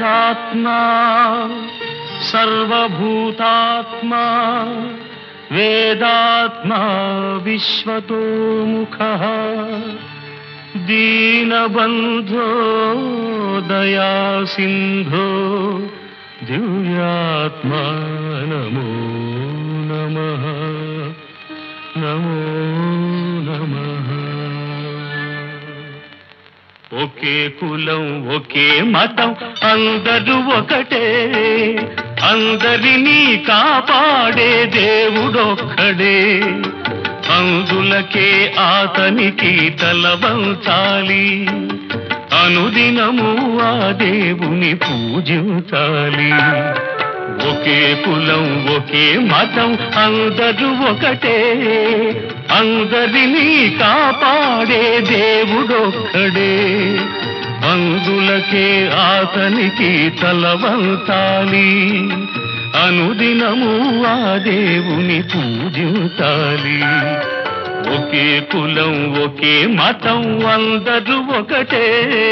అంతరాత్మా సర్వభూతాత్మా వేదాత్మా విశ్వతోముఖః దీనబంధో దయాసింధో దివ్యాత్మా నమో నమః నమో నమః. ఒకే కులం ఒకే మతం అందరూ ఒకటే, అందరినీ కాపాడే దేవుడొక్కడే. అందులకే ఆతనికి తల వంచాలి, అనుదినము ఆ దేవుని పూజించాలి. ఒకే కులం ఒకే మతం అందరూ ఒకటే, అందరినీ కాపాడే దేవుడొక్కడే. అందులకే ఆతనికి తల వంచాలి, అనుదినము ఆ దేవుని పూజించాలి. ఒకే కులం ఒకే మతం అందరూ ఒకటే.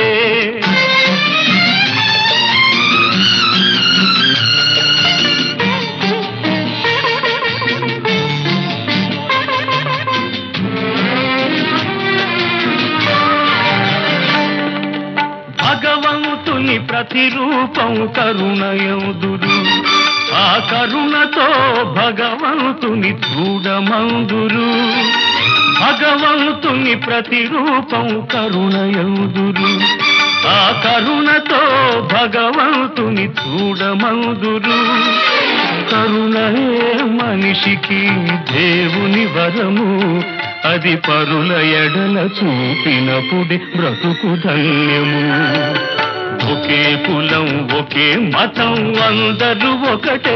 భగవంతుని ప్రతిరూపం కరుణయందురు, ఆ కరుణతో భగవంతుని చూడమందురు. భగవంతుని ప్రతిరూపం కరుణయందురు, ఆ కరుణతో భగవంతుని చూడమందురు. కరుణయే మనిషికి దేవుని వరము, అది పరుల ఎడల చూపినప్పుడే బ్రతుకు ధన్యము. ఒకే కులం ఒకే మతం అందరూ ఒకటే.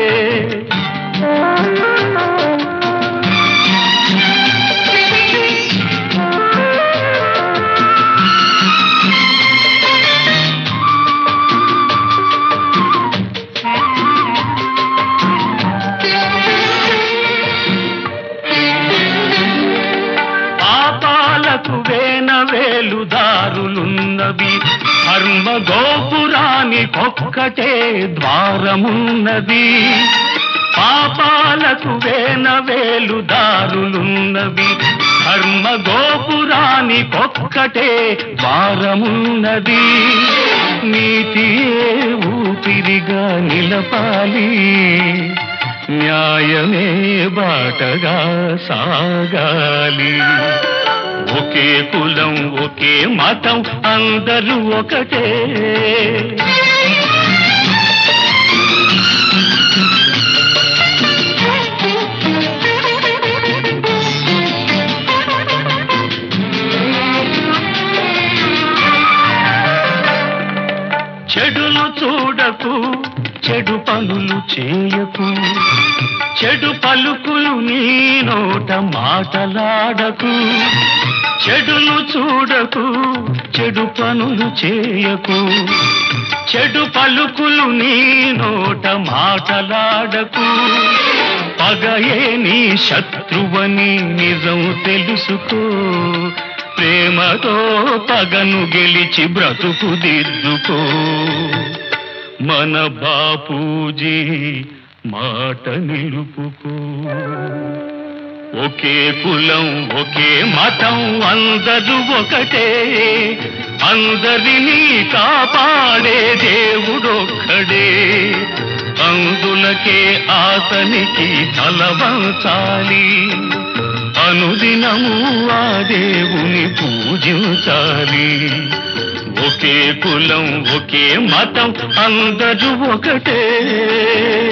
పాపాలకు వేనవేలు దారులున్నవి, ధర్మ గోపురానికొక్కటే ద్వారమున్నది. పాపాలకు వేనవేలు దారులున్నవి, ధర్మ గోపురానికొక్కటే ద్వారమున్నది. నీతియే ఊపిరిగా నిలపాలి, న్యాయమే బాటగా సాగాలి. ఒకే కులం ఒకే మతం అందరూ ఒకటే. చెడును చూడకు, చెడు పనులు చేయకు, చెడు పలుకులు నీ నోట మాటలాడకు. చెడును చూడకు, చెడు పనులు చేయకు, చెడు పలుకులు నీ నోట మాటలాడకు. పగయే నీ శత్రువని నిజం తెలుసుకో, ప్రేమతో పగను గెలిచి బ్రతుకు దిద్దుకో. మన బాపూజీ మాట నిలుపుకో. ఒకే కులం ఒకే మతం అందరూ ఒకటే, అందరినీ కాపాడే దేవుడొక్కడే. అందులకే ఆతనికి తల వంచాలి, అనుదినము ఆ దేవుని పూజించాలి. ఒకే కులం ఒకే మతం అందరూ ఒకటే.